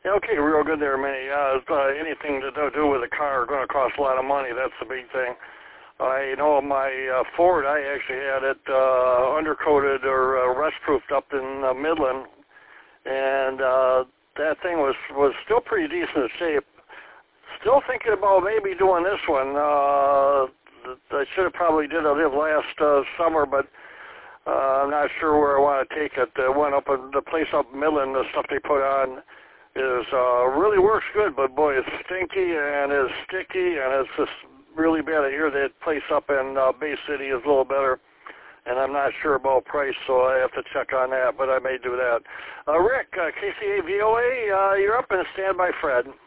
Yeah, okay, real good there, Minnie. Anything to do with a car going to cost a lot of money. That's the big thing. I know my Ford, I actually had it undercoated or rust-proofed up in Midland, and that thing was still pretty decent shape. Still thinking about maybe doing this one. I should have probably did it last summer, but I'm not sure where I want to take it. The one up in the place up in Midland, the stuff they put on is really works good, but boy, it's stinky and it's sticky and it's just really bad. I hear that place up in Bay City is a little better, and I'm not sure about price, so I have to check on that, but I may do that. Rick, KCAVOA, you're up and stand by Fred.